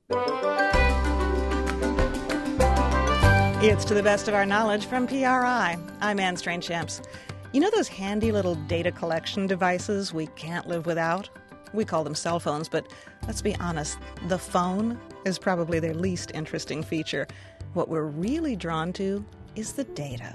It's To the Best of Our Knowledge from PRI. I'm Anne Strange-Champs. You know those handy little data collection devices we can't live without? We call them cell phones, but let's be honest, the phone is probably their least interesting feature. What we're really drawn to is the data.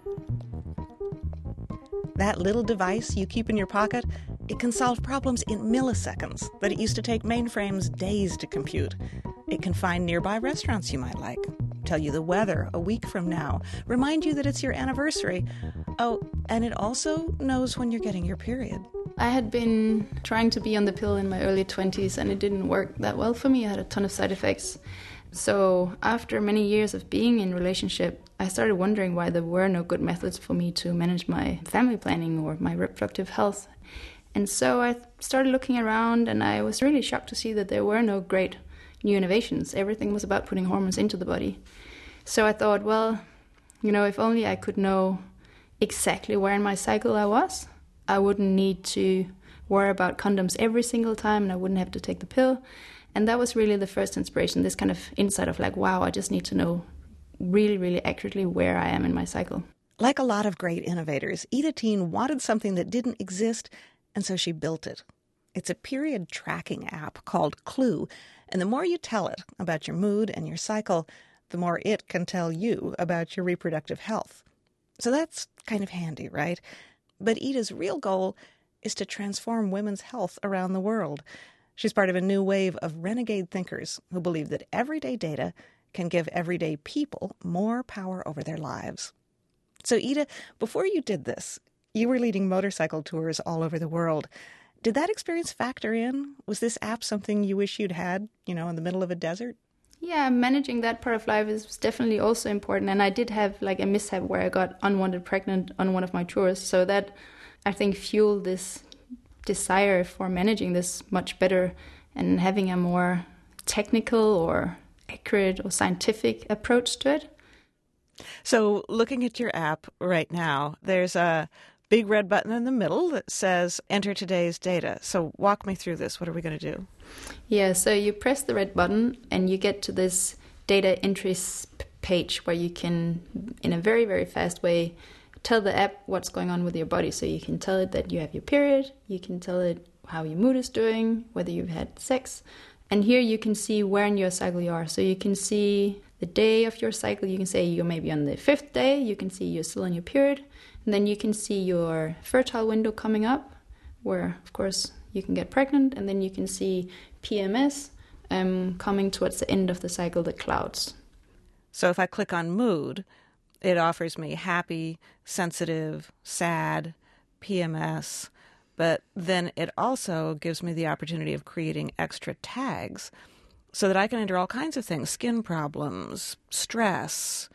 That little device you keep in your pocket, it can solve problems in milliseconds that it used to take mainframes days to compute. It can find nearby restaurants you might like, tell you the weather a week from now, remind you that it's your anniversary. Oh, and it also knows when you're getting your period. I had been trying to be on the pill in my early 20s and it didn't work that well for me. I had a ton of side effects. So after many years of being in a relationship, I started wondering why there were no good methods for me to manage my family planning or my reproductive health. And so I started looking around and I was really shocked to see that there were no great new innovations. Everything was about putting hormones into the body. So I thought, well, if only I could know exactly where in my cycle I was, I wouldn't need to worry about condoms every single time and I wouldn't have to take the pill. And that was really the first inspiration, this kind of insight of like, wow, I just need to know really, really accurately where I am in my cycle. Like a lot of great innovators, Ida Tien wanted something that didn't exist, and so she built it. It's a period tracking app called Clue, and the more you tell it about your mood and your cycle, the more it can tell you about your reproductive health. So that's kind of handy, right? But Ida's real goal is to transform women's health around the world. She's part of a new wave of renegade thinkers who believe that everyday data can give everyday people more power over their lives. So Ida, before you did this, you were leading motorcycle tours all over the world. Did that experience factor in? Was this app something you wish you'd had, in the middle of a desert? Yeah, managing that part of life is definitely also important. And I did have like a mishap where I got unwanted pregnant on one of my tours. So that, I think, fueled this desire for managing this much better and having a more technical or accurate or scientific approach to it. So looking at your app right now, there's a big red button in the middle that says enter today's data. So walk me through this. What are we going to do? Yeah, so you press the red button and you get to this data entries page where you can, in a very, very fast way, tell the app what's going on with your body. So you can tell it that you have your period, you can tell it how your mood is doing, whether you've had sex. And here you can see where in your cycle you are. So you can see the day of your cycle. You can say you're maybe on the 5th day. You can see you're still in your period. And then you can see your fertile window coming up, where, of course, you can get pregnant. And then you can see PMS coming towards the end of the cycle, the clouds. So if I click on mood, it offers me happy, sensitive, sad, PMS. But then it also gives me the opportunity of creating extra tags so that I can enter all kinds of things, skin problems, stress,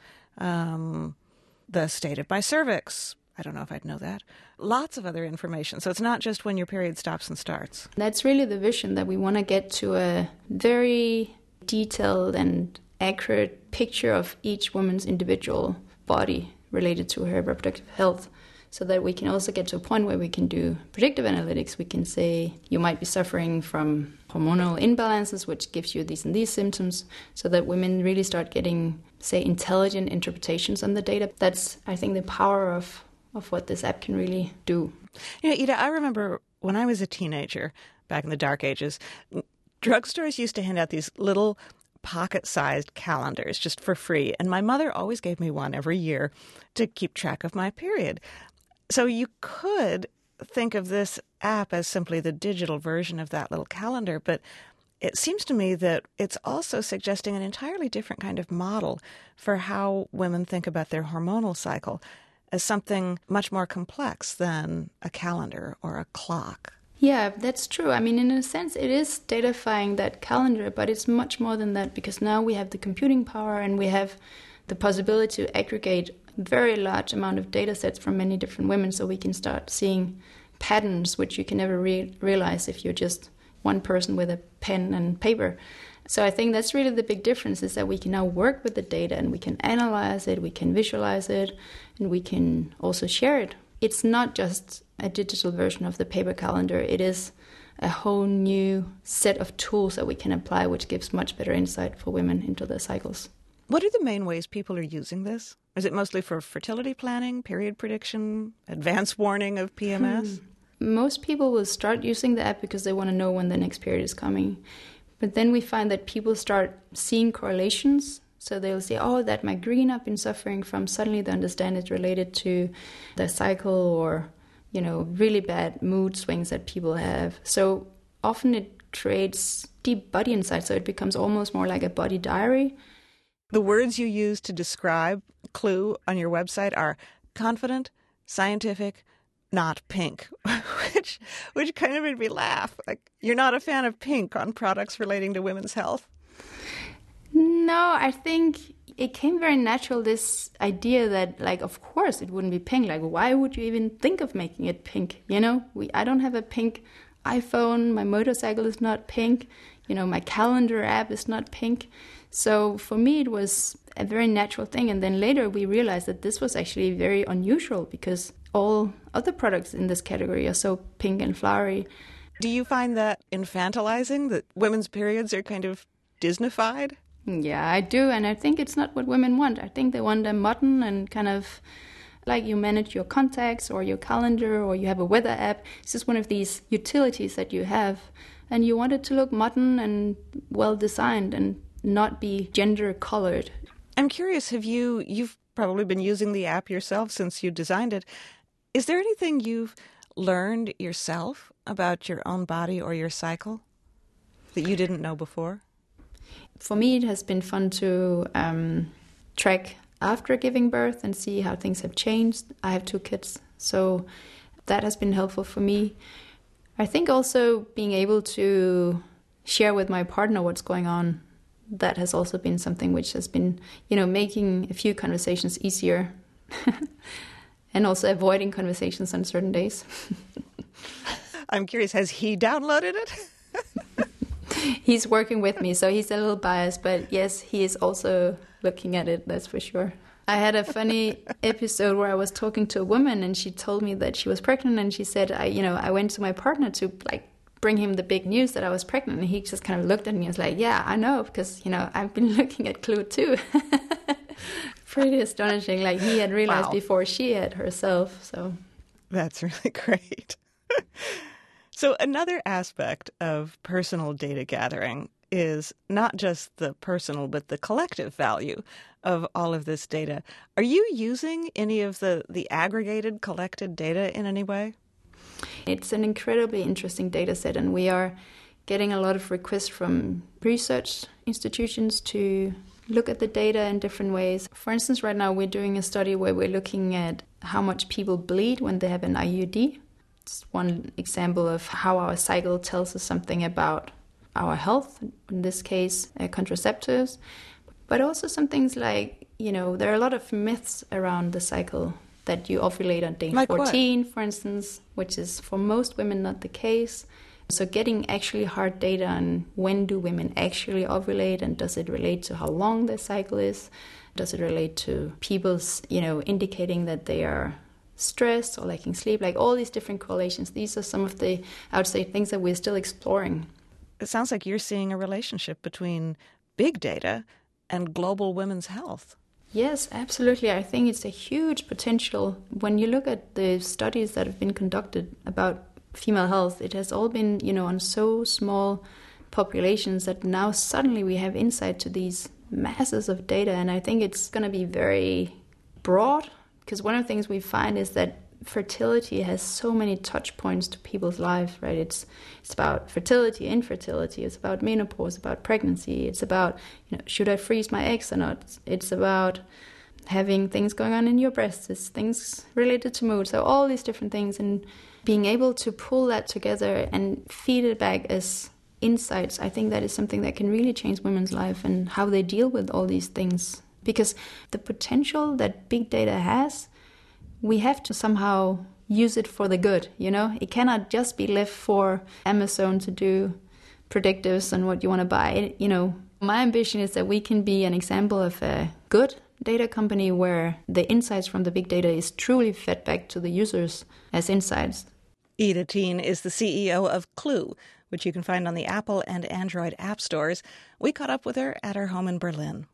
the state of my cervix. I don't know if I'd know that. Lots of other information. So it's not just when your period stops and starts. That's really the vision, that we want to get to a very detailed and accurate picture of each woman's individual body related to her reproductive health, so that we can also get to a point where we can do predictive analytics. We can say you might be suffering from hormonal imbalances, which gives you these and these symptoms, so that women really start getting, say, intelligent interpretations on the data. That's, I think, the power of what this app can really do. Ida, I remember when I was a teenager, back in the dark ages, drugstores used to hand out these little pocket-sized calendars just for free. And my mother always gave me one every year to keep track of my period. So you could think of this app as simply the digital version of that little calendar, but it seems to me that it's also suggesting an entirely different kind of model for how women think about their hormonal cycle as something much more complex than a calendar or a clock. Yeah, that's true. I mean, in a sense, it is datafying that calendar, but it's much more than that, because now we have the computing power and we have the possibility to aggregate very large amount of data sets from many different women, so we can start seeing patterns which you can never realize if you're just one person with a pen and paper. So I think that's really the big difference, is that we can now work with the data and we can analyze it, we can visualize it, and we can also share it. It's not just a digital version of the paper calendar. It is a whole new set of tools that we can apply, which gives much better insight for women into their cycles. What are the main ways people are using this? Is it mostly for fertility planning, period prediction, advance warning of PMS? Most people will start using the app because they want to know when the next period is coming. But then we find that people start seeing correlations. So they'll say, oh, that migraine I've been suffering from, suddenly they understand it's related to the cycle or, really bad mood swings that people have. So often it creates deep body insight. So it becomes almost more like a body diary. The words you use to describe Clue on your website are confident, scientific, not pink, which kind of made me laugh. Like, you're not a fan of pink on products relating to women's health? No, I think it came very natural, this idea that, of course it wouldn't be pink. Why would you even think of making it pink? I don't have a pink iPhone. My motorcycle is not pink. My calendar app is not pink. So for me, it was a very natural thing. And then later we realized that this was actually very unusual because all other products in this category are so pink and flowery. Do you find that infantilizing, that women's periods are kind of Disneyfied? Yeah, I do. And I think it's not what women want. I think they want them modern and kind of like you manage your contacts or your calendar or you have a weather app. It's just one of these utilities that you have. And you want it to look modern and well designed and not be gender colored. I'm curious, you've probably been using the app yourself since you designed it. Is there anything you've learned yourself about your own body or your cycle that you didn't know before? For me, it has been fun to track after giving birth and see how things have changed. I have 2 kids, so that has been helpful for me. I think also being able to share with my partner what's going on, that has also been something which has been, making a few conversations easier and also avoiding conversations on certain days. I'm curious, has he downloaded it? He's working with me, so he's a little biased, but yes, he is also looking at it, that's for sure. I had a funny episode where I was talking to a woman and she told me that she was pregnant and she said, I went to my partner to bring him the big news that I was pregnant, and he just kind of looked at me and was like, yeah, I know, because, I've been looking at Clue too. Pretty astonishing, he had realized before she had herself, so. That's really great. So another aspect of personal data gathering is not just the personal, but the collective value of all of this data. Are you using any of the aggregated, collected data in any way? It's an incredibly interesting data set, and we are getting a lot of requests from research institutions to look at the data in different ways. For instance, right now we're doing a study where we're looking at how much people bleed when they have an IUD. It's one example of how our cycle tells us something about our health, in this case, contraceptives. But also some things like, there are a lot of myths around the cycle, that you ovulate on day 14, for instance, which is for most women not the case. So getting actually hard data on when do women actually ovulate, and does it relate to how long their cycle is? Does it relate to people's, indicating that they are stressed or lacking sleep? All these different correlations. These are some of the, I would say, things that we're still exploring. It sounds like you're seeing a relationship between big data and global women's health. Yes, absolutely. I think it's a huge potential. When you look at the studies that have been conducted about female health, it has all been, on so small populations that now suddenly we have insight to these masses of data. And I think it's going to be very broad, because one of the things we find is that fertility has so many touch points to people's lives, right? It's about fertility, infertility. It's about menopause, about pregnancy. It's about, should I freeze my eggs or not? It's about having things going on in your breasts. It's things related to mood. So all these different things, and being able to pull that together and feed it back as insights, I think that is something that can really change women's life and how they deal with all these things. Because the potential that big data has, we have to somehow use it for the good, It cannot just be left for Amazon to do predictives on what you want to buy. My ambition is that we can be an example of a good data company where the insights from the big data is truly fed back to the users as insights. Ida Teen is the CEO of Clue, which you can find on the Apple and Android app stores. We caught up with her at her home in Berlin.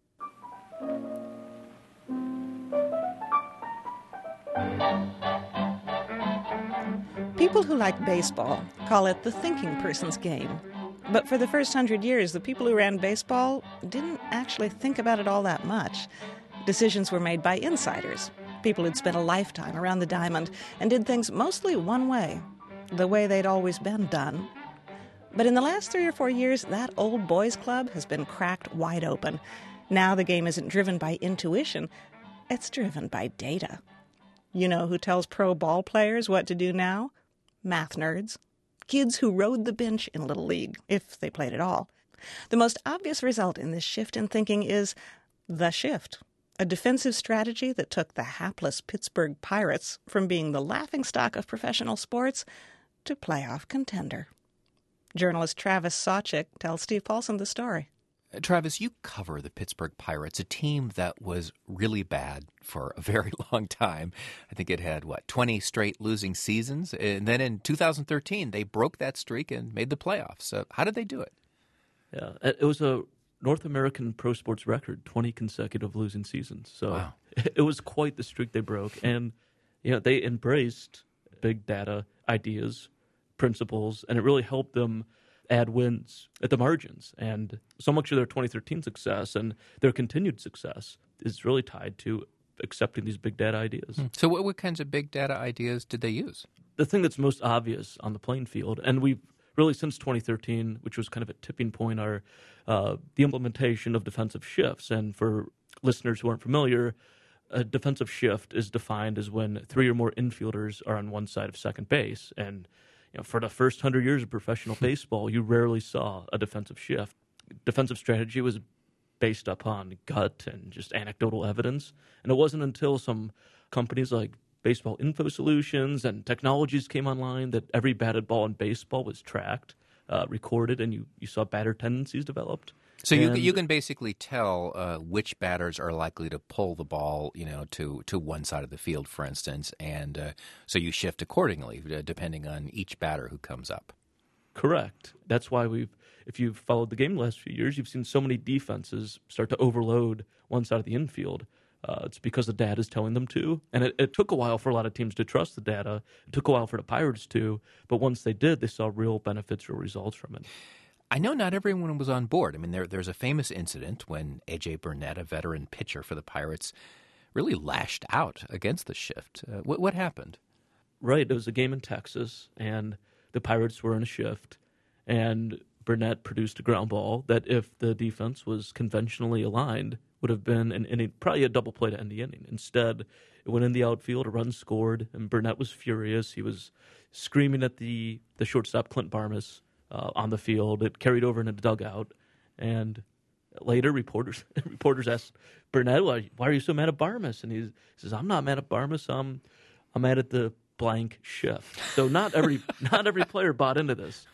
People who like baseball call it the thinking person's game. But for the first 100 years, the people who ran baseball didn't actually think about it all that much. Decisions were made by insiders, people who'd spent a lifetime around the diamond and did things mostly one way, the way they'd always been done. But in the last 3 or 4 years, that old boys club has been cracked wide open. Now the game isn't driven by intuition, it's driven by data. You know who tells pro ball players what to do now? Math nerds. Kids who rode the bench in Little League, if they played at all. The most obvious result in this shift in thinking is the shift. A defensive strategy that took the hapless Pittsburgh Pirates from being the laughingstock of professional sports to playoff contender. Journalist Travis Sawchik tells Steve Paulson the story. Travis, you cover the Pittsburgh Pirates, a team that was really bad for a very long time. I think it had, 20 straight losing seasons? And then in 2013, they broke that streak and made the playoffs. So how did they do it? Yeah, it was a North American pro sports record, 20 consecutive losing seasons. So wow. It was quite the streak they broke. And they embraced big data ideas, principles, and it really helped them add wins at the margins. And so much of their 2013 success and their continued success is really tied to accepting these big data ideas. So what kinds of big data ideas did they use? The thing that's most obvious on the playing field, and we've really since 2013, which was kind of a tipping point, are the implementation of defensive shifts. And for listeners who aren't familiar, a defensive shift is defined as when 3 or more infielders are on one side of second base. And for the first 100 years of professional baseball, you rarely saw a defensive shift. Defensive strategy was based upon gut and just anecdotal evidence. And it wasn't until some companies like Baseball Info Solutions and technologies came online that every batted ball in baseball was tracked, recorded, and you saw batter tendencies developed. So you can basically tell which batters are likely to pull the ball, to one side of the field, for instance, and so you shift accordingly depending on each batter who comes up. Correct. That's why if you've followed the game the last few years, you've seen so many defenses start to overload one side of the infield. It's because the data is telling them to, and it took a while for a lot of teams to trust the data. It took a while for the Pirates to, but once they did, they saw real benefits, real results from it. I know not everyone was on board. I mean, there's a famous incident when A.J. Burnett, a veteran pitcher for the Pirates, really lashed out against the shift. What happened? Right. It was a game in Texas, and the Pirates were in a shift, and Burnett produced a ground ball that, if the defense was conventionally aligned, would have been an inning, probably a double play to end the inning. Instead, it went in the outfield, a run scored, and Burnett was furious. He was screaming at the shortstop, Clint Barmas, on the field. It carried over into the dugout, and later reporters asked Burnett, "Why are you so mad at Barmas?" And he says, "I'm not mad at Barmas. I'm mad at the blank shift." So not every player bought into this,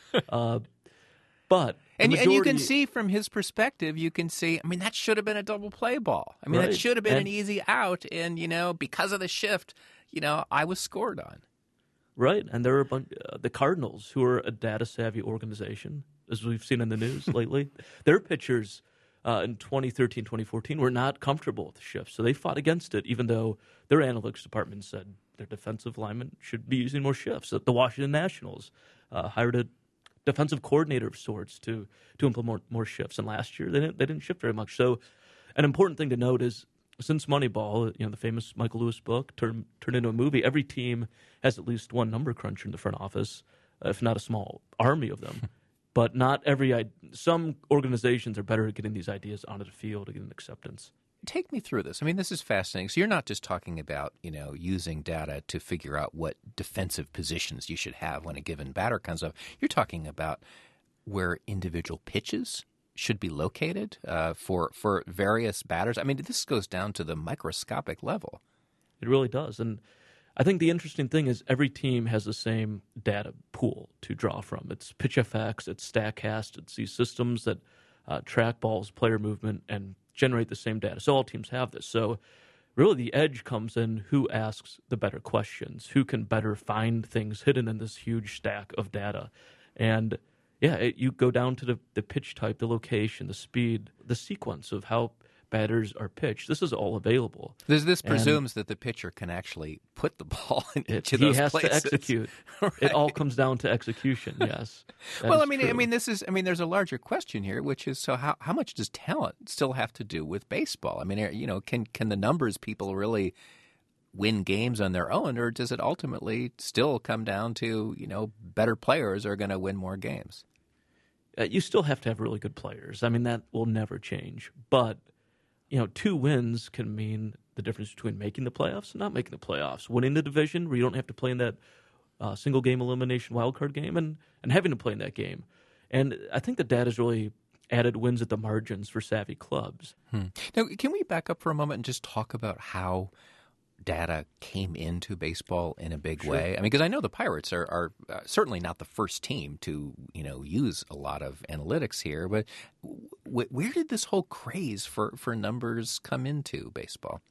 but and you can see from his perspective, that should have been a double play ball. That should have been an easy out, and because of the shift, I was scored on. Right, and there are the Cardinals, who are a data-savvy organization, as we've seen in the news lately. Their pitchers in 2013, 2014 were not comfortable with the shift, so they fought against it, even though their analytics department said their defensive linemen should be using more shifts. The Washington Nationals hired a defensive coordinator of sorts to implement more shifts, and last year they didn't shift very much. So an important thing to note is, since Moneyball, the famous Michael Lewis book, turned into a movie, every team has at least one number cruncher in the front office, if not a small army of them. But not some organizations are better at getting these ideas onto the field and getting acceptance. Take me through this. This is fascinating. So you're not just talking about, using data to figure out what defensive positions you should have when a given batter comes up. You're talking about where individual pitches should be located for various batters. This goes down to the microscopic level. It really does. And I think the interesting thing is every team has the same data pool to draw from. It's PitchFX, it's StatCast, it's these systems that track balls, player movement, and generate the same data. So all teams have this. So really the edge comes in who asks the better questions, who can better find things hidden in this huge stack of data. And you go down to the pitch type, the location, the speed, the sequence of how batters are pitched. This is all available. This presumes that the pitcher can actually put the ball in each of those places. He has to execute. Right. It all comes down to execution. Yes. Well, there's a larger question here, which is so how much does talent still have to do with baseball? I mean, can the numbers people really win games on their own, or does it ultimately still come down to better players are going to win more games? You still have to have really good players. I mean, that will never change, but 2 wins can mean the difference between making the playoffs and not making the playoffs. Winning the division where you don't have to play in that single game elimination wildcard game and having to play in that game. And I think the data's really added wins at the margins for savvy clubs. Now, can we back up for a moment and just talk about how data came into baseball in a big way? I mean, because I know the Pirates are certainly not the first team to use a lot of analytics here, but where did this whole craze for numbers come into baseball?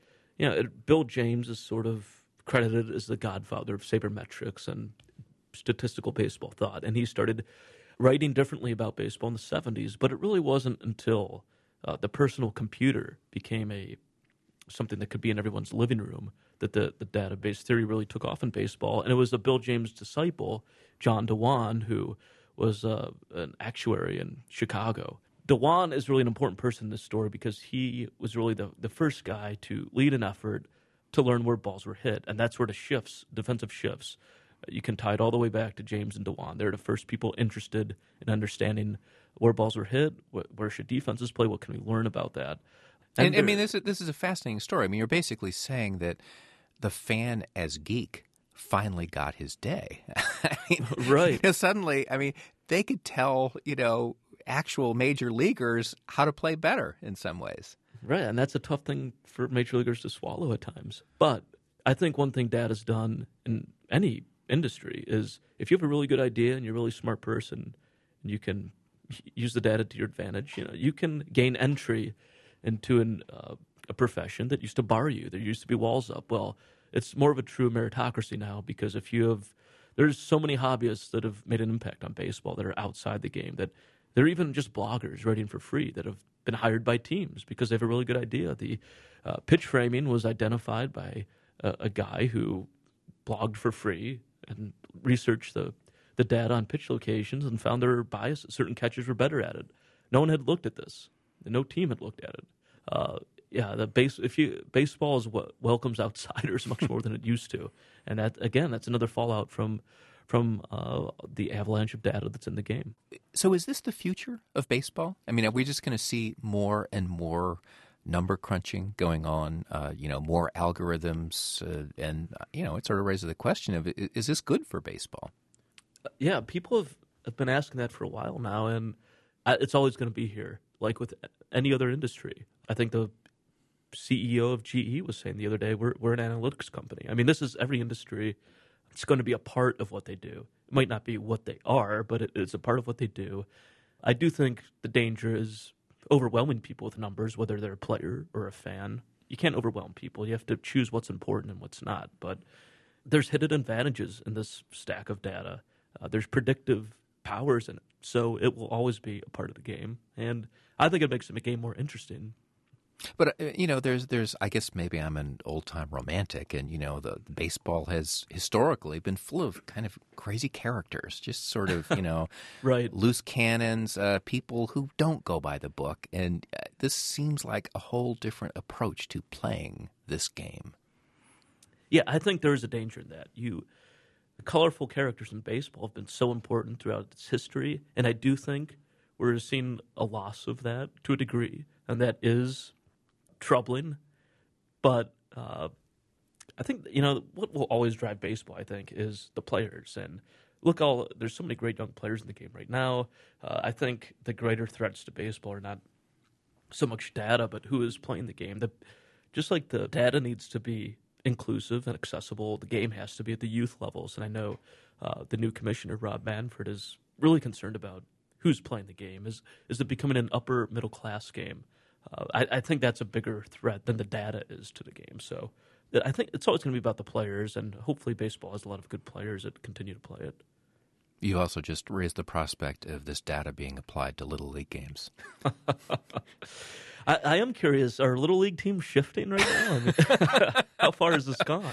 Bill James is sort of credited as the godfather of sabermetrics and statistical baseball thought, and he started writing differently about baseball in the 70s, but it really wasn't until the personal computer became something that could be in everyone's living room that the database theory really took off in baseball. And it was a Bill James disciple, John Dewan, who was an actuary in Chicago. Dewan is really an important person in this story because he was really the first guy to lead an effort to learn where balls were hit. And that's where the shifts, defensive shifts, you can tie it all the way back to James and Dewan. They're the first people interested in understanding where balls were hit, where should defenses play, what can we learn about that. And I mean, this is a fascinating story. I mean, you're basically saying that the fan as geek finally got his day. I mean, right. Suddenly, they could tell, actual major leaguers how to play better in some ways. Right, and that's a tough thing for major leaguers to swallow at times. But I think one thing data's done in any industry is if you have a really good idea and you're a really smart person and you can use the data to your advantage, you can gain entry into a profession that used to bar you. There used to be walls up. Well, it's more of a true meritocracy now because there's so many hobbyists that have made an impact on baseball that are outside the game, that they're even just bloggers writing for free that have been hired by teams because they have a really good idea. The pitch framing was identified by a guy who blogged for free and researched the data on pitch locations and found there were biases. Certain catchers were better at it. No one had looked at this. No team had looked at it. Baseball is what welcomes outsiders much more than it used to, and that's another fallout from the avalanche of data that's in the game. So, is this the future of baseball? I mean, are we just going to see more and more number crunching going on? More algorithms, and it sort of raises the question of is this good for baseball? Yeah, people have been asking that for a while now, and it's always going to be here. Like with any other industry. I think the CEO of GE was saying the other day, we're an analytics company. I mean, this is every industry. It's going to be a part of what they do. It might not be what they are, but it's a part of what they do. I do think the danger is overwhelming people with numbers, whether they're a player or a fan. You can't overwhelm people. You have to choose what's important and what's not. But there's hidden advantages in this stack of data. There's predictive powers in it. So it will always be a part of the game. And I think it makes the game more interesting. But, there's I guess maybe I'm an old-time romantic, and, the baseball has historically been full of kind of crazy characters, just sort of, right. Loose cannons, people who don't go by the book. And this seems like a whole different approach to playing this game. Yeah, I think there is a danger in that. The colorful characters in baseball have been so important throughout its history, and I do think we're seeing a loss of that to a degree, and that is troubling. But I think, what will always drive baseball, I think, is the players. And there's so many great young players in the game right now. I think the greater threats to baseball are not so much data, but who is playing the game. Just like the data needs to be inclusive and accessible, the game has to be at the youth levels. And I know the new commissioner, Rob Manfred, is really concerned about who's playing the game. Is it becoming an upper middle class game? I think that's a bigger threat than the data is to the game. So I think it's always going to be about the players, and hopefully baseball has a lot of good players that continue to play it. You also just raised the prospect of this data being applied to Little League games. I am curious, are Little League teams shifting right now? I mean, how far has this gone?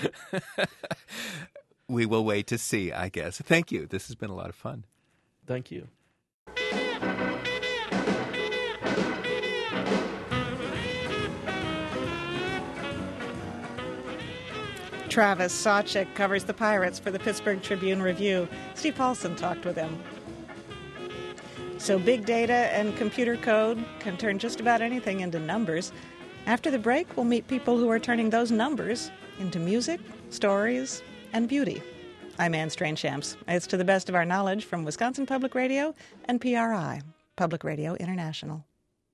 We will wait to see, I guess. Thank you. This has been a lot of fun. Thank you. Travis Sawchik covers the Pirates for the Pittsburgh Tribune-Review. Steve Paulson talked with him. So big data and computer code can turn just about anything into numbers. After the break, we'll meet people who are turning those numbers into music, stories, and beauty. I'm Anne Strange-Shamps. It's to the best of our knowledge from Wisconsin Public Radio and PRI, Public Radio International.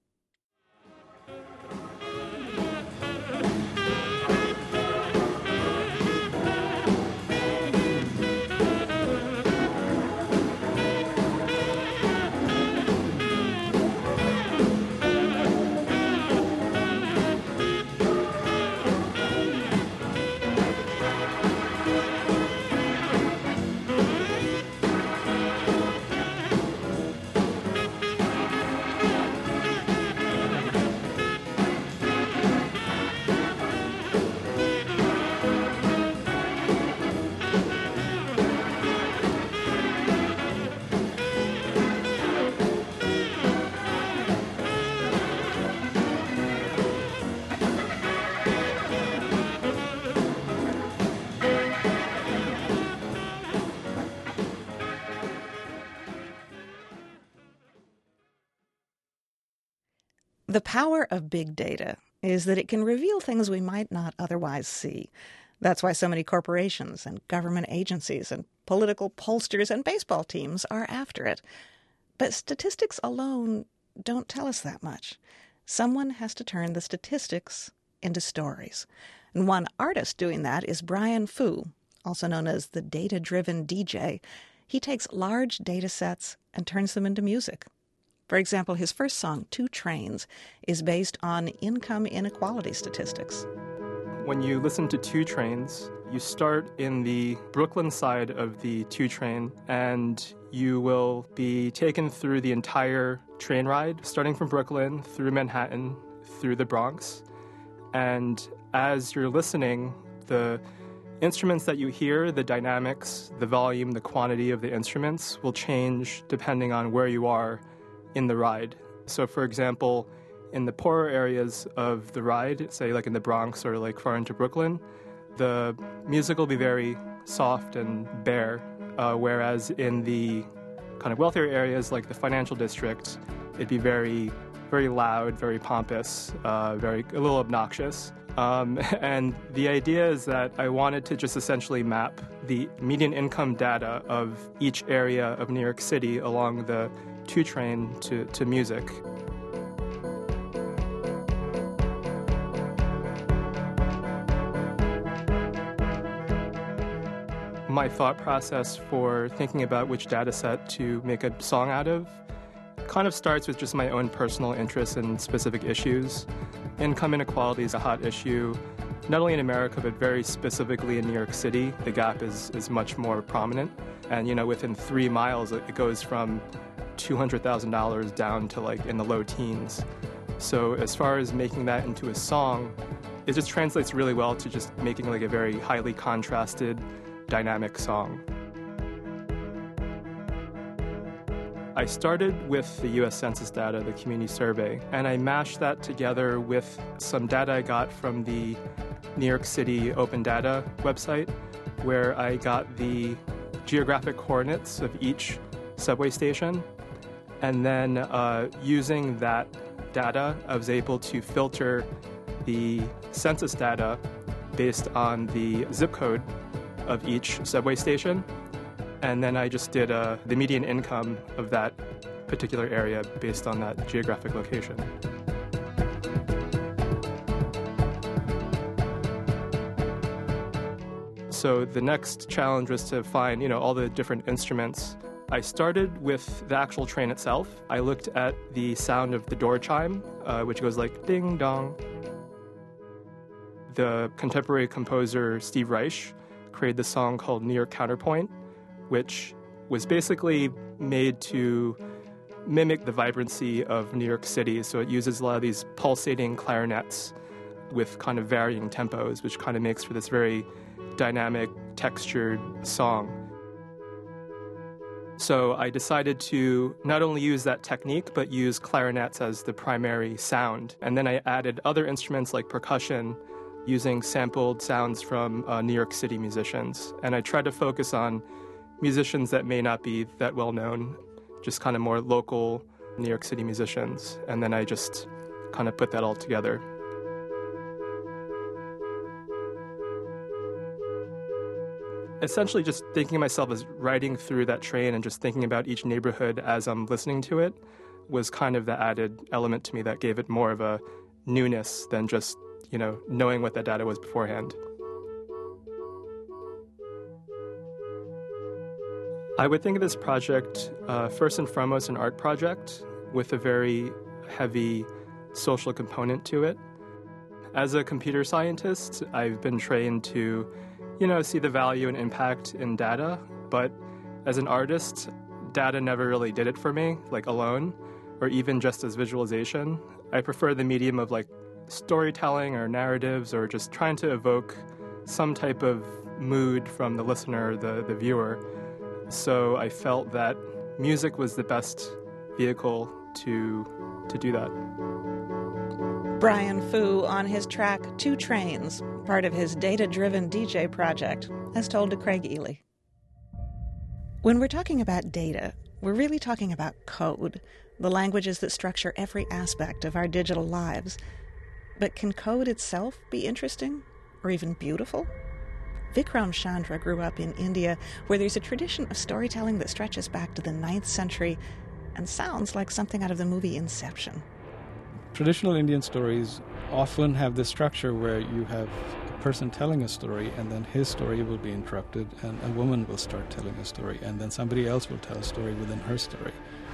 The power of big data is that it can reveal things we might not otherwise see. That's why so many corporations and government agencies and political pollsters and baseball teams are after it. But statistics alone don't tell us that much. Someone has to turn the statistics into stories. And one artist doing that is Brian Fu, also known as the data-driven DJ. He takes large data sets and turns them into music. For example, his first song, Two Trains, is based on income inequality statistics. When you listen to Two Trains, you start in the Brooklyn side of the 2 train, and you will be taken through the entire train ride, starting from Brooklyn, through Manhattan, through the Bronx. And as you're listening, the instruments that you hear, the dynamics, the volume, the quantity of the instruments will change depending on where you are in the ride. So for example, in the poorer areas of the ride, say like in the Bronx or like far into Brooklyn, the music will be very soft and bare, whereas in the kind of wealthier areas like the financial district, it'd be very, very loud, very pompous, a little obnoxious. And the idea is that I wanted to just essentially map the median income data of each area of New York City along the 2 train to music. My thought process for thinking about which data set to make a song out of kind of starts with just my own personal interest in specific issues. Income inequality is a hot issue, not only in America, but very specifically in New York City. The gap is much more prominent. And, you know, within 3 miles, it goes from $200,000 down to like in the low teens. So as far as making that into a song, it just translates really well to just making like a very highly contrasted, dynamic song. I started with the U.S. Census data, the community survey, and I mashed that together with some data I got from the New York City Open Data website, where I got the geographic coordinates of each subway station. And then using that data, I was able to filter the census data based on the zip code of each subway station. And then I just did the median income of that particular area based on that geographic location. So the next challenge was to find, all the different instruments I started with the actual train itself. I looked at the sound of the door chime, which goes like ding dong. The contemporary composer Steve Reich created the song called New York Counterpoint, which was basically made to mimic the vibrancy of New York City. So it uses a lot of these pulsating clarinets with kind of varying tempos, which kind of makes for this very dynamic, textured song. So I decided to not only use that technique, but use clarinets as the primary sound. And then I added other instruments like percussion, using sampled sounds from New York City musicians. And I tried to focus on musicians that may not be that well known, just kind of more local New York City musicians. And then I just kind of put that all together. Essentially just thinking of myself as riding through that train and just thinking about each neighborhood as I'm listening to it was kind of the added element to me that gave it more of a newness than just, knowing what that data was beforehand. I would think of this project first and foremost an art project with a very heavy social component to it. As a computer scientist, I've been trained to see the value and impact in data, but as an artist, data never really did it for me, like alone, or even just as visualization. I prefer the medium of like storytelling or narratives or just trying to evoke some type of mood from the listener, the viewer. So I felt that music was the best vehicle to do that. Brian Fu on his track Two Trains, part of his data-driven DJ project, as told to Craig Ely. When we're talking about data, we're really talking about code, the languages that structure every aspect of our digital lives. But can code itself be interesting or even beautiful? Vikram Chandra grew up in India, where there's a tradition of storytelling that stretches back to the 9th century and sounds like something out of the movie Inception. Traditional Indian stories often have this structure where you have a person telling a story and then his story will be interrupted and a woman will start telling a story and then somebody else will tell a story within her story.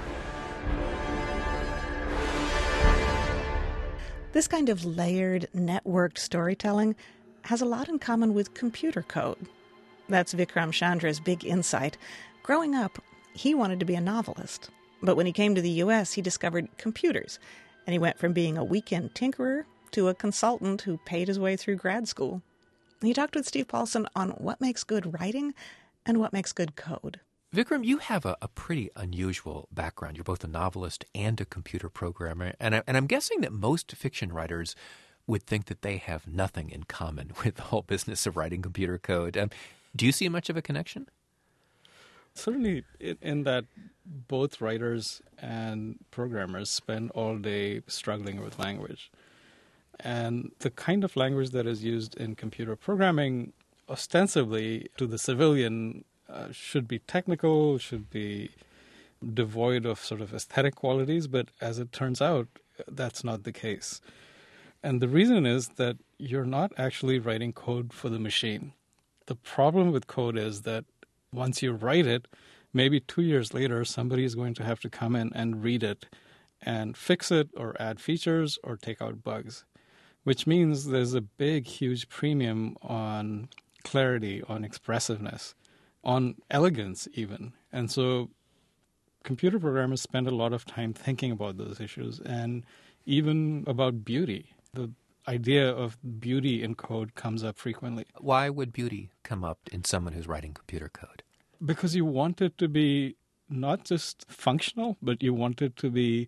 This kind of layered, networked storytelling has a lot in common with computer code. That's Vikram Chandra's big insight. Growing up, he wanted to be a novelist. But when he came to the U.S., he discovered computers. And he went from being a weekend tinkerer to a consultant who paid his way through grad school. He talked with Steve Paulson on what makes good writing and what makes good code. Vikram, you have a pretty unusual background. You're both a novelist and a computer programmer. And I'm guessing that most fiction writers would think that they have nothing in common with the whole business of writing computer code. Do you see much of a connection? Certainly, in that both writers and programmers spend all day struggling with language. And the kind of language that is used in computer programming, ostensibly to the civilian, should be technical, should be devoid of sort of aesthetic qualities, but as it turns out, that's not the case. And the reason is that you're not actually writing code for the machine. The problem with code is that once you write it, maybe 2 years later, somebody is going to have to come in and read it and fix it or add features or take out bugs, which means there's a big, huge premium on clarity, on expressiveness, on elegance even. And so computer programmers spend a lot of time thinking about those issues and even about beauty. The idea of beauty in code comes up frequently. Why would beauty come up in someone who's writing computer code? Because you want it to be not just functional, but you want it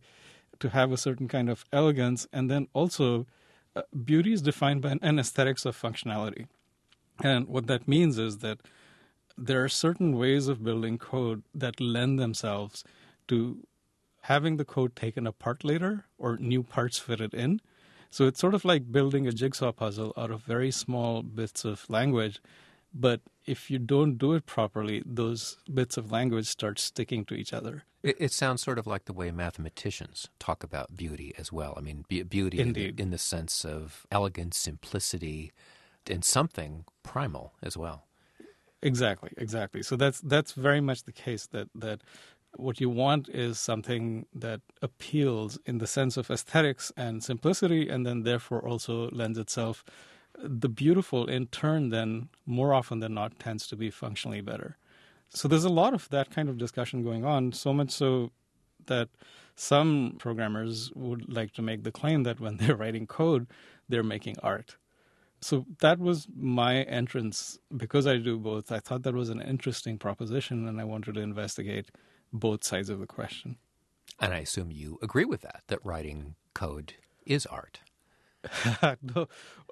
to have a certain kind of elegance. And then also, beauty is defined by an aesthetics of functionality. And what that means is that there are certain ways of building code that lend themselves to having the code taken apart later or new parts fitted in. So it's sort of like building a jigsaw puzzle out of very small bits of language. But if you don't do it properly, those bits of language start sticking to each other. It sounds sort of like the way mathematicians talk about beauty as well. I mean, beauty in the sense of elegance, simplicity, and something primal as well. Exactly. So that's very much the case, that what you want is something that appeals in the sense of aesthetics and simplicity, and then therefore also lends itself. The beautiful, in turn, then more often than not tends to be functionally better. So there's a lot of that kind of discussion going on, so much so that some programmers would like to make the claim that when they're writing code, they're making art. So that was my entrance. Because I do both, I thought that was an interesting proposition, and I wanted to investigate both sides of the question. And I assume you agree with that writing code is art. No,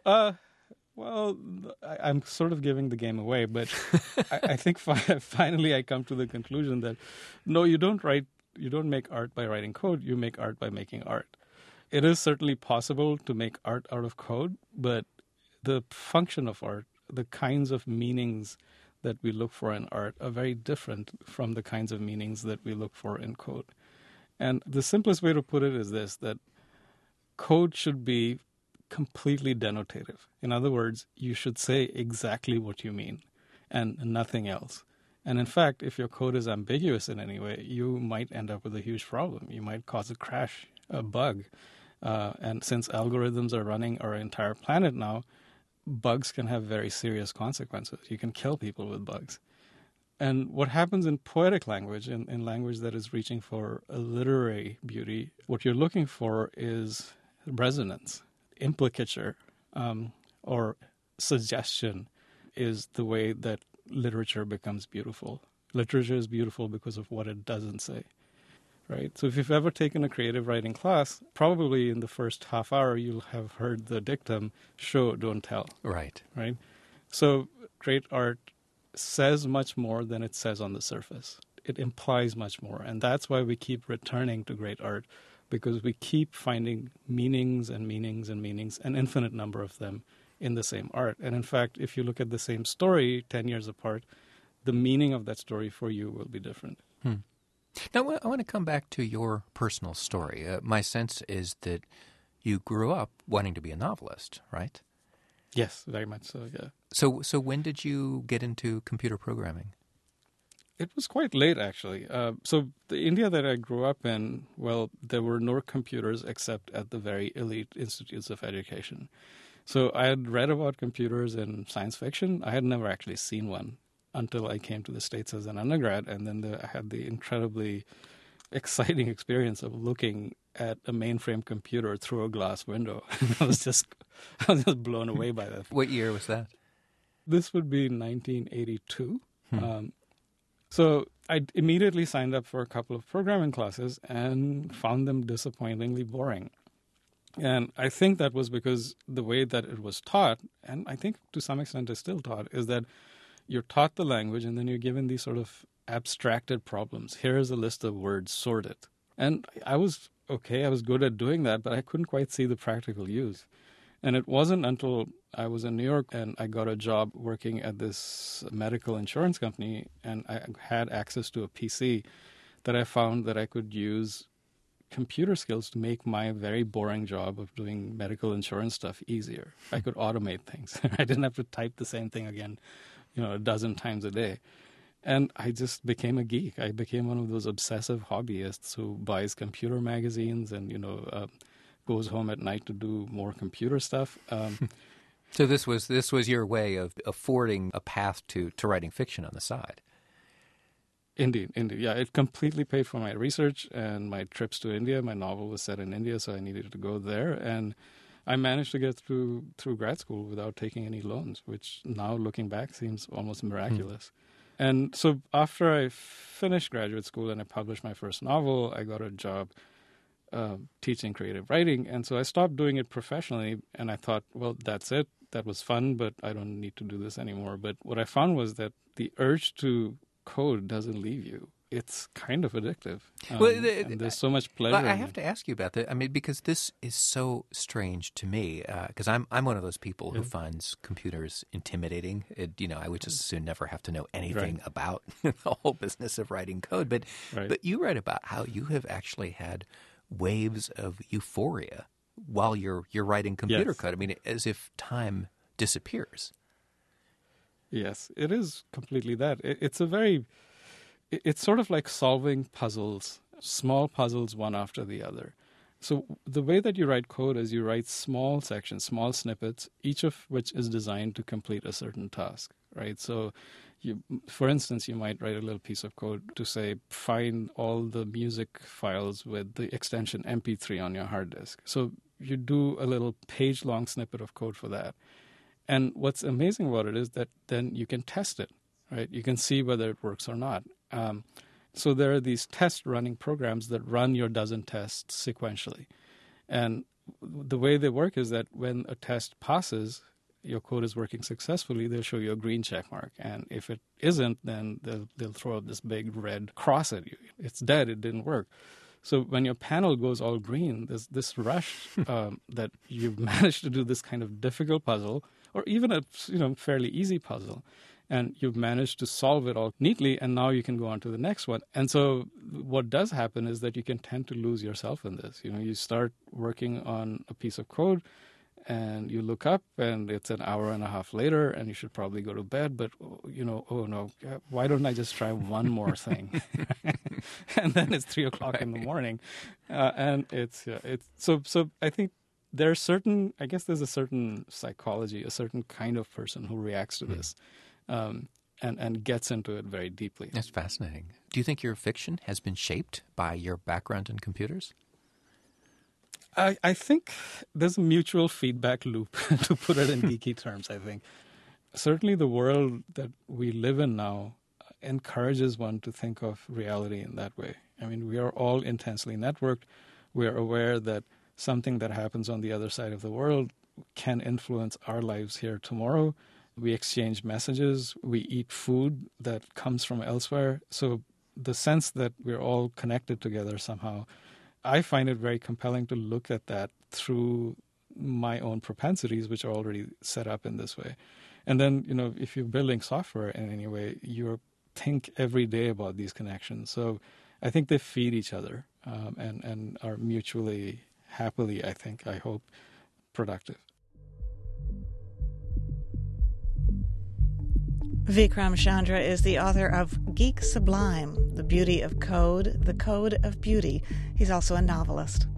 well, I'm sort of giving the game away, but I think finally I come to the conclusion that no, you don't make art by writing code, you make art by making art. It is certainly possible to make art out of code, but the function of art, the kinds of meanings that we look for in art are very different from the kinds of meanings that we look for in code. And the simplest way to put it is this, that code should be completely denotative. In other words, you should say exactly what you mean and nothing else. And in fact, if your code is ambiguous in any way, you might end up with a huge problem. You might cause a crash, a bug. And since algorithms are running our entire planet now, bugs can have very serious consequences. You can kill people with bugs. And what happens in poetic language, in language that is reaching for a literary beauty, what you're looking for is resonance, implicature, or suggestion is the way that literature becomes beautiful. Literature is beautiful because of what it doesn't say. Right? So if you've ever taken a creative writing class, probably in the first half hour you'll have heard the dictum, show, don't tell. Right. Right? So great art says much more than it says on the surface. It implies much more. And that's why we keep returning to great art, because we keep finding meanings and meanings and meanings, an infinite number of them in the same art. And in fact, if you look at the same story 10 years apart, the meaning of that story for you will be different. Now, I want to come back to your personal story. My sense is that you grew up wanting to be a novelist, right? Yes, very much so, yeah. So when did you get into computer programming? It was quite late, actually. So the India that I grew up in, well, there were no computers except at the very elite institutes of education. So I had read about computers in science fiction. I had never actually seen one until I came to the States as an undergrad, and then I had the incredibly exciting experience of looking at a mainframe computer through a glass window. I was just blown away by that. What year was that? This would be 1982. So I immediately signed up for a couple of programming classes and found them disappointingly boring. And I think that was because the way that it was taught, and I think to some extent is still taught, is that you're taught the language and then you're given these sort of abstracted problems. Here's a list of words, sort it. And I was okay, I was good at doing that, but I couldn't quite see the practical use. And it wasn't until I was in New York and I got a job working at this medical insurance company and I had access to a PC that I found that I could use computer skills to make my very boring job of doing medical insurance stuff easier. I could automate things. I didn't have to type the same thing again, a dozen times a day. And I just became a geek. I became one of those obsessive hobbyists who buys computer magazines and, goes home at night to do more computer stuff. So this was your way of affording a path to writing fiction on the side. Indeed. Yeah, it completely paid for my research and my trips to India. My novel was set in India, so I needed to go there. And I managed to get through grad school without taking any loans, which now looking back seems almost miraculous. And so after I finished graduate school and I published my first novel, I got a job teaching creative writing. And so I stopped doing it professionally and I thought, well, that's it. That was fun, but I don't need to do this anymore. But what I found was that the urge to code doesn't leave you. It's kind of addictive. And there's so much pleasure. I have to ask you about that. I mean, because this is so strange to me. Because I'm one of those people who finds computers intimidating. I would just as soon never have to know anything about the whole business of writing code. But you write about how you have actually had waves of euphoria while you're writing computer code. I mean, as if time disappears. Yes, it is completely that. It's sort of like solving puzzles, small puzzles one after the other. So the way that you write code is you write small sections, small snippets, each of which is designed to complete a certain task, right? So for instance, you might write a little piece of code to say, find all the music files with the extension MP3 on your hard disk. So you do a little page-long snippet of code for that. And what's amazing about it is that then you can test it, right? You can see whether it works or not. So there are these test running programs that run your dozen tests sequentially. And the way they work is that when a test passes, your code is working successfully, they'll show you a green check mark. And if it isn't, then they'll throw up this big red cross at you. It's dead, it didn't work. So when your panel goes all green, there's this rush that you've managed to do this kind of difficult puzzle, or even a fairly easy puzzle, and you've managed to solve it all neatly, and now you can go on to the next one. And so what does happen is that you can tend to lose yourself in this. You start working on a piece of code, and you look up, and it's an hour and a half later, and you should probably go to bed, but, oh no, why don't I just try one more thing? And then it's 3 o'clock in the morning. And so I think there's a certain psychology, a certain kind of person who reacts to this. And gets into it very deeply. That's fascinating. Do you think your fiction has been shaped by your background in computers? I think there's a mutual feedback loop, to put it in geeky terms, I think. Certainly the world that we live in now encourages one to think of reality in that way. I mean, we are all intensely networked. We are aware that something that happens on the other side of the world can influence our lives here tomorrow. We exchange messages. We eat food that comes from elsewhere. So the sense that we're all connected together somehow, I find it very compelling to look at that through my own propensities, which are already set up in this way. And then, if you're building software in any way, you think every day about these connections. So I think they feed each other and are mutually, happily, I hope, productive. Vikram Chandra is the author of Geek Sublime, The Beauty of Code, The Code of Beauty. He's also a novelist.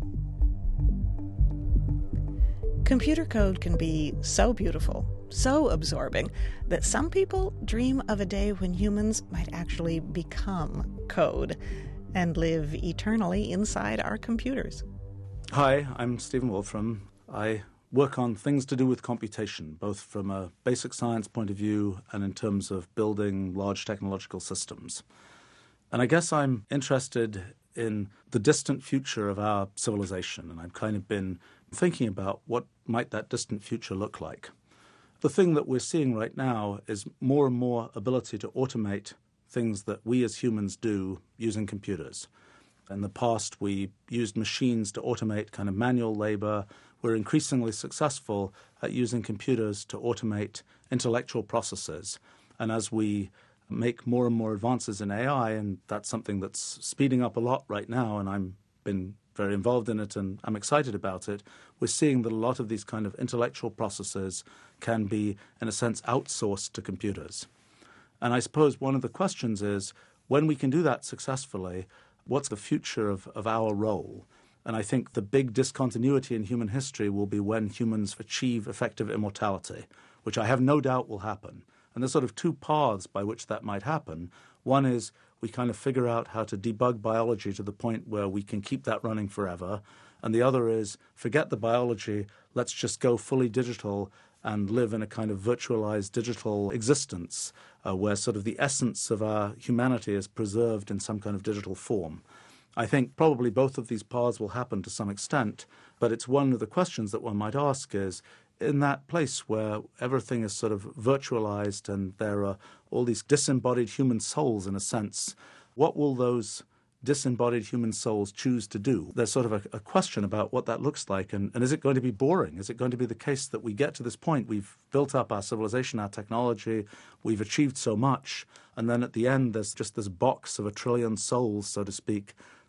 Computer code can be so beautiful, so absorbing, that some people dream of a day when humans might actually become code and live eternally inside our computers. Hi, I'm Stephen Wolfram. I work on things to do with computation, both from a basic science point of view and in terms of building large technological systems. And I guess I'm interested in the distant future of our civilization, and I've kind of been thinking about what might that distant future look like. The thing that we're seeing right now is more and more ability to automate things that we as humans do using computers. In the past, we used machines to automate kind of manual labor. We're increasingly successful at using computers to automate intellectual processes. And as we make more and more advances in AI, and that's something that's speeding up a lot right now, and I've been very involved in it and I'm excited about it, we're seeing that a lot of these kind of intellectual processes can be, in a sense, outsourced to computers. And I suppose one of the questions is, when we can do that successfully, what's the future of our role? And I think the big discontinuity in human history will be when humans achieve effective immortality, which I have no doubt will happen. And there's sort of two paths by which that might happen. One is we kind of figure out how to debug biology to the point where we can keep that running forever. And the other is forget the biology, let's just go fully digital and live in a kind of virtualized digital existence where sort of the essence of our humanity is preserved in some kind of digital form. I think probably both of these paths will happen to some extent, but it's one of the questions that one might ask is, in that place where everything is sort of virtualized and there are all these disembodied human souls in a sense, what will those disembodied human souls choose to do? There's sort of a question about what that looks like, and is it going to be boring? Is it going to be the case that we get to this point, we've built up our civilization, our technology, we've achieved so much, and then at the end there's just this box of 1 trillion souls, so to speak,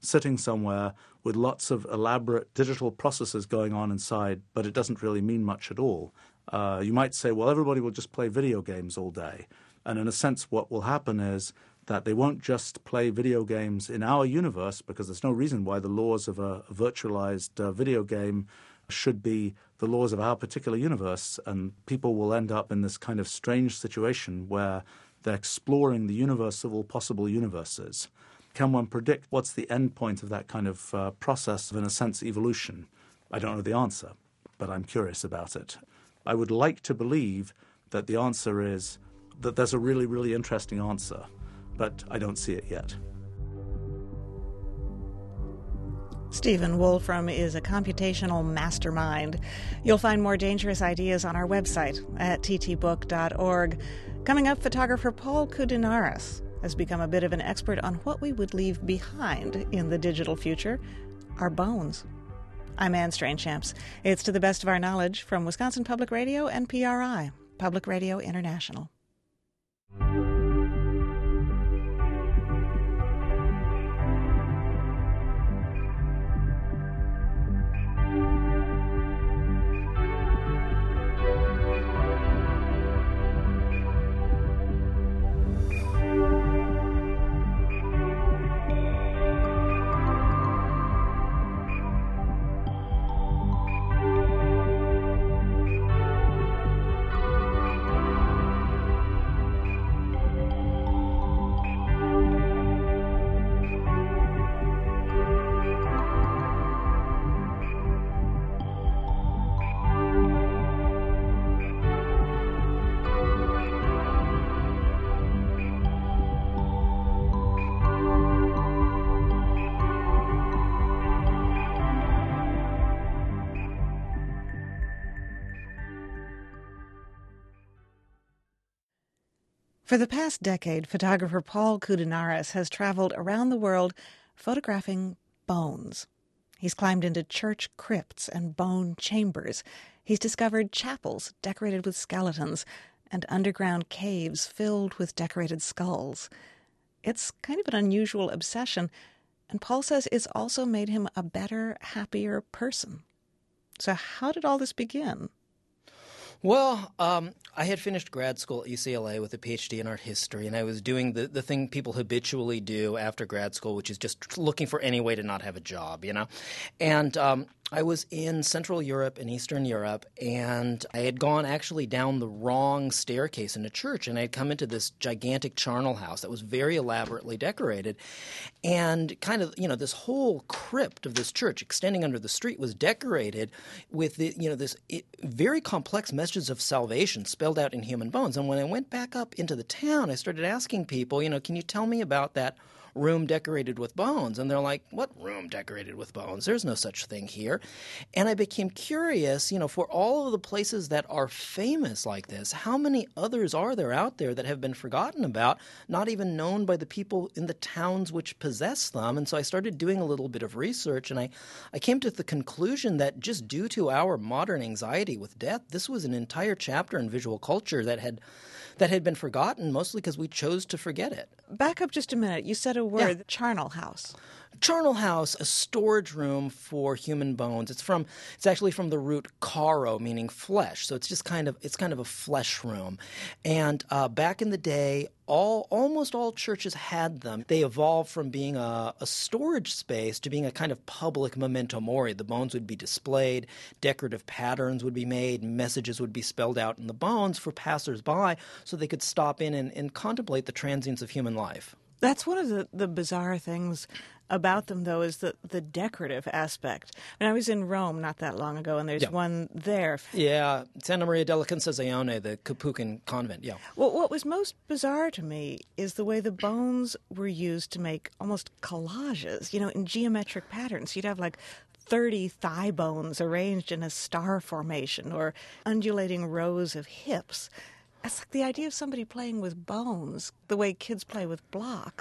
sitting somewhere with lots of elaborate digital processes going on inside, but it doesn't really mean much at all. You might say, well, everybody will just play video games all day. And in a sense, what will happen is that they won't just play video games in our universe, because there's no reason why the laws of a virtualized video game should be the laws of our particular universe. And people will end up in this kind of strange situation where they're exploring the universe of all possible universes. Can one predict what's the end point of that kind of process of, in a sense, evolution? I don't know the answer, but I'm curious about it. I would like to believe that the answer is that there's a really, really interesting answer, but I don't see it yet. Stephen Wolfram is a computational mastermind. You'll find more dangerous ideas on our website at ttbook.org. Coming up, photographer Paul Koudounaris has become a bit of an expert on what we would leave behind in the digital future, our bones. I'm Anne Strainchamps. It's to the best of our knowledge from Wisconsin Public Radio and PRI, Public Radio International. For the past decade, photographer Paul Koudounaris has traveled around the world photographing bones. He's climbed into church crypts and bone chambers. He's discovered chapels decorated with skeletons and underground caves filled with decorated skulls. It's kind of an unusual obsession, and Paul says it's also made him a better, happier person. So how did all this begin? Well, I had finished grad school at UCLA with a PhD in art history, and I was doing the thing people habitually do after grad school, which is just looking for any way to not have a job, you know. And I was in Central Europe and Eastern Europe, and I had gone actually down the wrong staircase in a church, and I had come into this gigantic charnel house that was very elaborately decorated. And kind of, you know, this whole crypt of this church extending under the street was decorated with, this very complex messages of salvation spelled out in human bones. And when I went back up into the town, I started asking people, can you tell me about that room decorated with bones? And they're like, what room decorated with bones? There's no such thing here. And I became curious, for all of the places that are famous like this, how many others are there out there that have been forgotten about, not even known by the people in the towns which possess them? And so I started doing a little bit of research, and I came to the conclusion that just due to our modern anxiety with death, this was an entire chapter in visual culture that had been forgotten, mostly because we chose to forget it. Back up just a minute. You said a word, charnel house. Charnel house, a storage room for human bones. It's actually from the root caro, meaning flesh. So it's just kind of a flesh room. And back in the day, almost all churches had them. They evolved from being a storage space to being a kind of public memento mori. The bones would be displayed, decorative patterns would be made, messages would be spelled out in the bones for passersby so they could stop in and contemplate the transience of human life. That's one of the bizarre things about them, though, is the decorative aspect. And I was in Rome not that long ago, and there's one there. Yeah, Santa Maria della Concezione, the Capuchin convent, yeah. Well, what was most bizarre to me is the way the bones were used to make almost collages, in geometric patterns. You'd have 30 thigh bones arranged in a star formation or undulating rows of hips. It's like the idea of somebody playing with bones, the way kids play with blocks,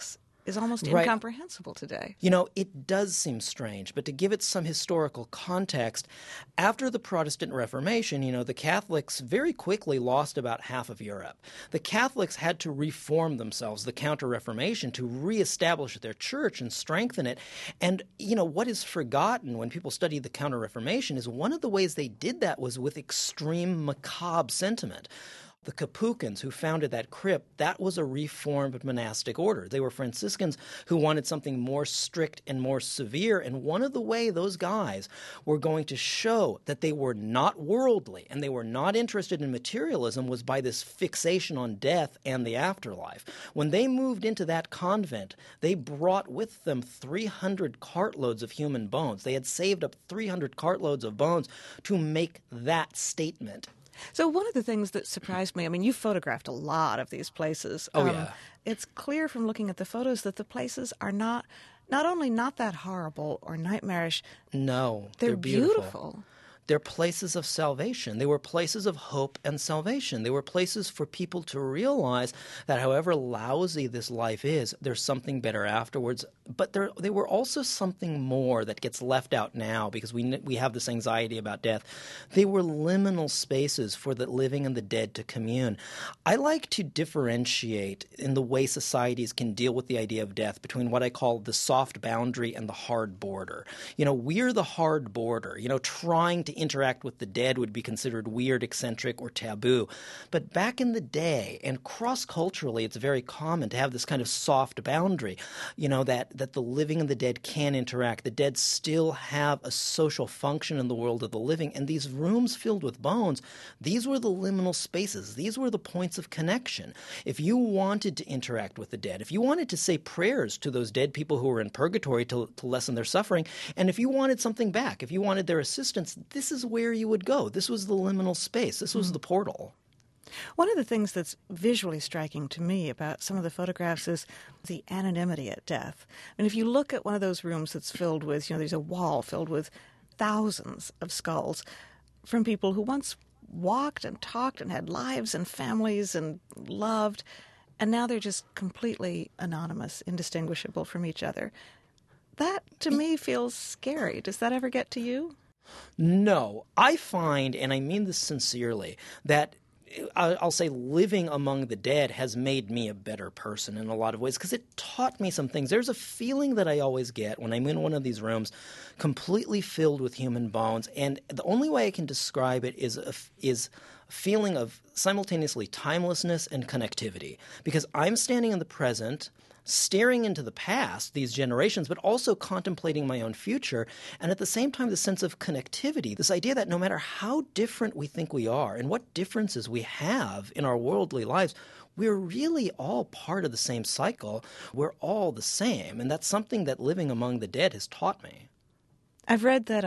is almost Right. incomprehensible today. You know, it does seem strange, but to give it some historical context, after the Protestant Reformation, you know, the Catholics very quickly lost about half of Europe. The Catholics had to reform themselves, the Counter-Reformation, to reestablish their church and strengthen it. And, you know, what is forgotten when people study the Counter-Reformation is one of the ways they did that was with extreme macabre sentiment. The Capuchins, who founded that crypt, that was a reformed monastic order. They were Franciscans who wanted something more strict and more severe. And one of the ways those guys were going to show that they were not worldly and they were not interested in materialism was by this fixation on death and the afterlife. When they moved into that convent, they brought with them 300 cartloads of human bones. They had saved up 300 cartloads of bones to make that statement. So one of the things that surprised me, I mean, you photographed a lot of these places. Oh, yeah. It's clear from looking at the photos that the places are not only not that horrible or nightmarish. No, they're beautiful. They're places of salvation. They were places of hope and salvation. They were places for people to realize that however lousy this life is, there's something better afterwards. But they were also something more that gets left out now because we have this anxiety about death. They were liminal spaces for the living and the dead to commune. I like to differentiate in the way societies can deal with the idea of death between what I call the soft boundary and the hard border. You know, we're the hard border. You know, trying to interact with the dead would be considered weird, eccentric, or taboo. But back in the day, and cross-culturally, it's very common to have this kind of soft boundary, you know, that the living and the dead can interact. The dead still have a social function in the world of the living. And these rooms filled with bones, these were the liminal spaces. These were the points of connection. If you wanted to interact with the dead, if you wanted to say prayers to those dead people who were in purgatory to lessen their suffering, and if you wanted something back, if you wanted their assistance, this is where you would go. This was the liminal space. This was the portal. One of the things that's visually striking to me about some of the photographs is the anonymity at death. And if you look at one of those rooms that's filled with, you know, there's a wall filled with thousands of skulls from people who once walked and talked and had lives and families and loved, and now they're just completely anonymous, indistinguishable from each other. That, to me, feels scary. Does that ever get to you? No. I find, and I mean this sincerely, that I'll say living among the dead has made me a better person in a lot of ways because it taught me some things. There's a feeling that I always get when I'm in one of these rooms completely filled with human bones, and the only way I can describe it is a feeling of simultaneously timelessness and connectivity because I'm standing in the present, staring into the past, these generations, but also contemplating my own future. And at the same time, the sense of connectivity, this idea that no matter how different we think we are and what differences we have in our worldly lives, we're really all part of the same cycle. We're all the same. And that's something that living among the dead has taught me. I've read that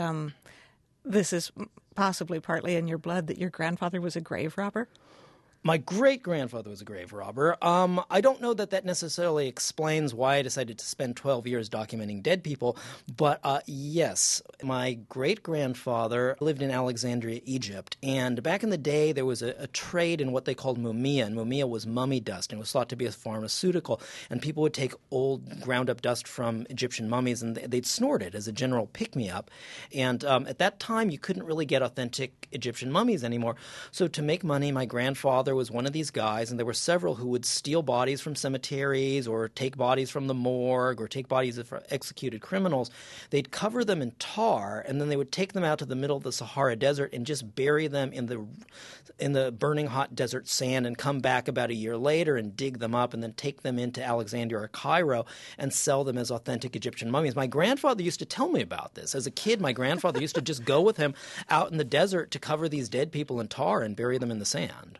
this is possibly partly in your blood, that your grandfather was a grave robber. My great-grandfather was a grave robber. I don't know that necessarily explains why I decided to spend 12 years documenting dead people, but yes, my great-grandfather lived in Alexandria, Egypt, and back in the day there was a trade in what they called mumia, and mumia was mummy dust, and it was thought to be a pharmaceutical, and people would take old ground-up dust from Egyptian mummies and they'd snort it as a general pick-me-up, and at that time you couldn't really get authentic Egyptian mummies anymore, so to make money, my grandfather was one of these guys, and there were several who would steal bodies from cemeteries or take bodies from the morgue or take bodies of executed criminals. They'd cover them in tar, and then they would take them out to the middle of the Sahara Desert and just bury them in the burning hot desert sand and come back about a year later and dig them up and then take them into Alexandria or Cairo and sell them as authentic Egyptian mummies. My grandfather used to tell me about this. As a kid, my grandfather used to just go with him out in the desert to cover these dead people in tar and bury them in the sand.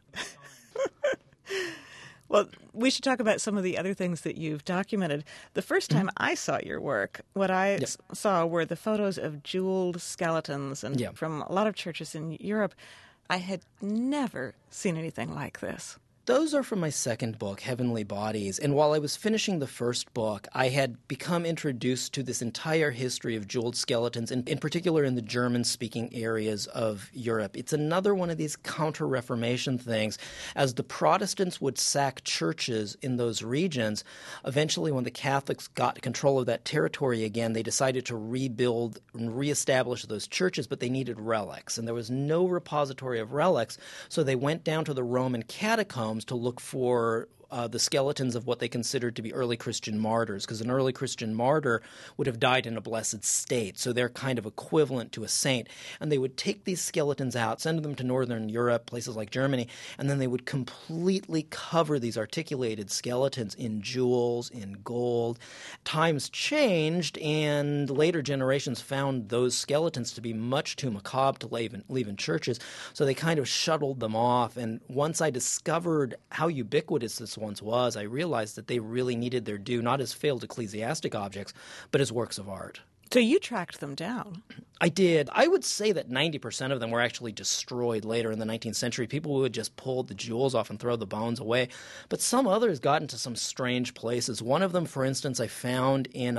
Well, we should talk about some of the other things that you've documented. The first time I saw your work, what I saw were the photos of jeweled skeletons and from a lot of churches in Europe. I had never seen anything like this. Those are from my second book, Heavenly Bodies. And while I was finishing the first book, I had become introduced to this entire history of jeweled skeletons, and in particular in the German-speaking areas of Europe. It's another one of these counter-Reformation things. As the Protestants would sack churches in those regions, eventually when the Catholics got control of that territory again, they decided to rebuild and reestablish those churches, but they needed relics. And there was no repository of relics, so they went down to the Roman catacombs to look for the skeletons of what they considered to be early Christian martyrs, because an early Christian martyr would have died in a blessed state, so they're kind of equivalent to a saint. And they would take these skeletons out, send them to Northern Europe, places like Germany, and then they would completely cover these articulated skeletons in jewels, in gold. Times changed, and later generations found those skeletons to be much too macabre to leave in churches, so they kind of shuttled them off. And once I discovered how ubiquitous this once was, I realized that they really needed their due, not as failed ecclesiastic objects, but as works of art. So you tracked them down. I did. I would say that 90% of them were actually destroyed later in the 19th century. People would just pull the jewels off and throw the bones away. But some others got into some strange places. One of them, for instance, I found in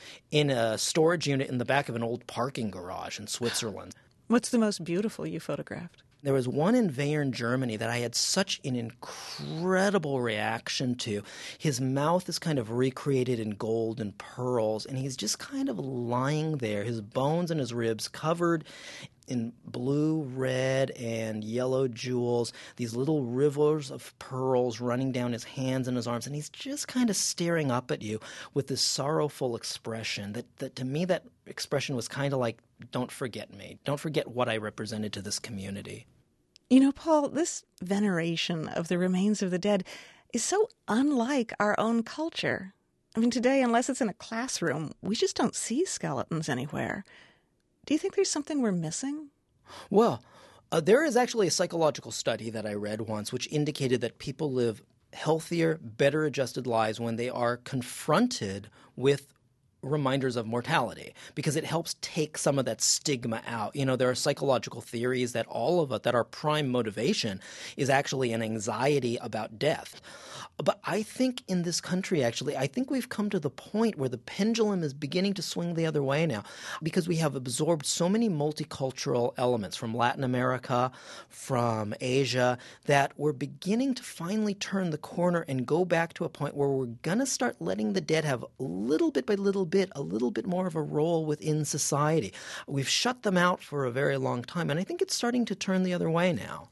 a storage unit in the back of an old parking garage in Switzerland. What's the most beautiful you photographed? There was one in Weyern, Germany, that I had such an incredible reaction to. His mouth is kind of recreated in gold and pearls, and he's just kind of lying there, his bones and his ribs covered in blue, red, and yellow jewels, these little rivers of pearls running down his hands and his arms, and he's just kind of staring up at you with this sorrowful expression. That to me, that expression was kind of like, don't forget me. Don't forget what I represented to this community. You know, Paul, this veneration of the remains of the dead is so unlike our own culture. I mean, today, unless it's in a classroom, we just don't see skeletons anywhere. Do you think there's something we're missing? Well, there is actually a psychological study that I read once which indicated that people live healthier, better adjusted lives when they are confronted with reminders of mortality, because it helps take some of that stigma out. You know, there are psychological theories that all of it, that our prime motivation is actually an anxiety about death. But I think in this country, actually, I think we've come to the point where the pendulum is beginning to swing the other way now, because we have absorbed so many multicultural elements from Latin America, from Asia, that we're beginning to finally turn the corner and go back to a point where we're going to start letting the dead have little bit by little bit, a little bit more of a role within society. We've shut them out for a very long time, and I think it's starting to turn the other way now.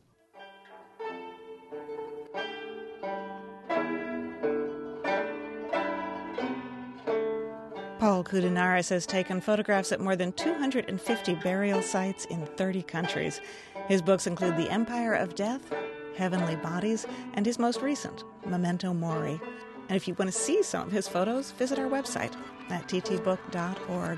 Paul Koudounaris has taken photographs at more than 250 burial sites in 30 countries. His books include The Empire of Death, Heavenly Bodies, and his most recent, Memento Mori. And if you want to see some of his photos, visit our website at ttbook.org.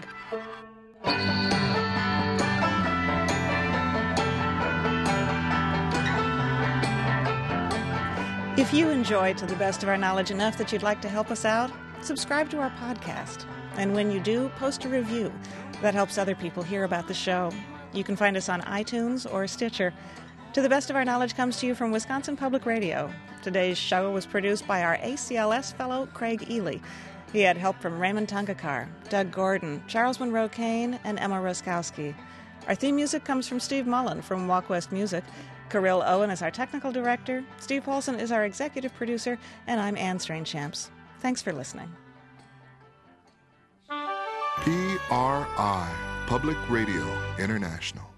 If you enjoy To the Best of Our Knowledge enough that you'd like to help us out, subscribe to our podcast. And when you do, post a review. That helps other people hear about the show. You can find us on iTunes or Stitcher. To the Best of Our Knowledge comes to you from Wisconsin Public Radio. Today's show was produced by our ACLS fellow, Craig Ely. He had help from Raymond Tungakar, Doug Gordon, Charles Monroe Kane, and Emma Roskowski. Our theme music comes from Steve Mullen from Walk West Music. Kirill Owen is our technical director. Steve Paulson is our executive producer. And I'm Anne Strange-Champs. Thanks for listening. PRI, Public Radio International.